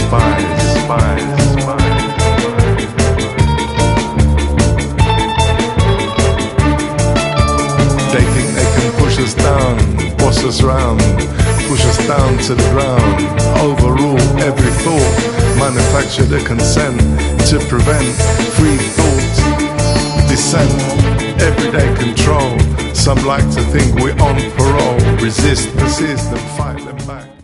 They think they can push us down, boss us round, push us down to the ground, overrule every thought, manufacture the consent to prevent free thought, dissent, everyday control. Some like to think we're on parole, resist, persist and fight them back.